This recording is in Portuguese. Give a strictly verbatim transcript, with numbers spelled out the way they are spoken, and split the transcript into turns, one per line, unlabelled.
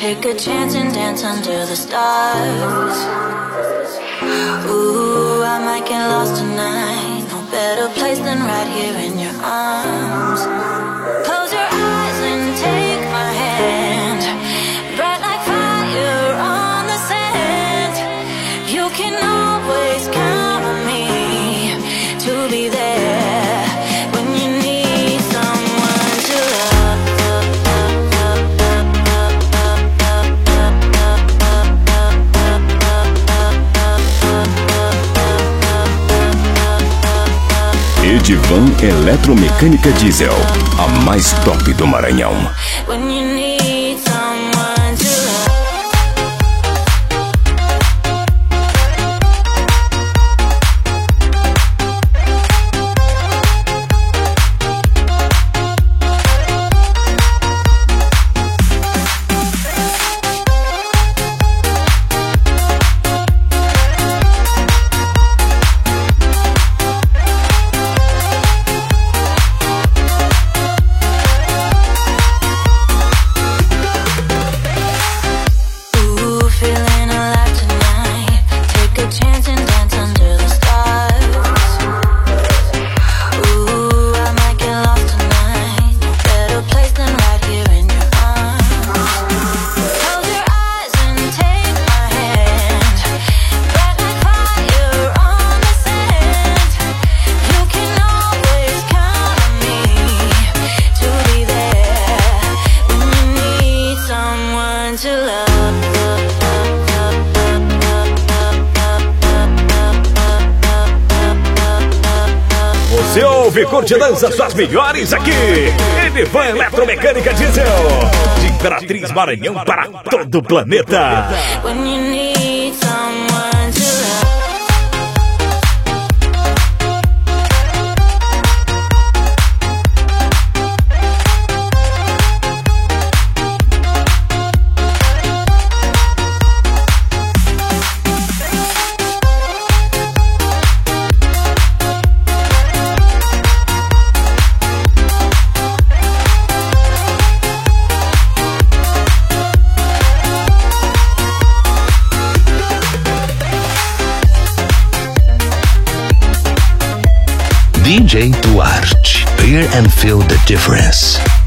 Take a chance and dance under the stars. Ooh, I might get lost tonight. No better place than right here in your arms. Close your eyes and take my hand. Bright like fire on the sand. You can always count on me to be there when you need someone to love.
Edivan Eletromecânica Diesel, a mais top do Maranhão.
When you need someone to love.
Você ouve e curte dança suas melhores aqui. Edivan Eletromecânica Diesel, de Imperatriz Maranhão para todo o planeta.
When you need someone to love.
D J Duarte, hear and feel the difference.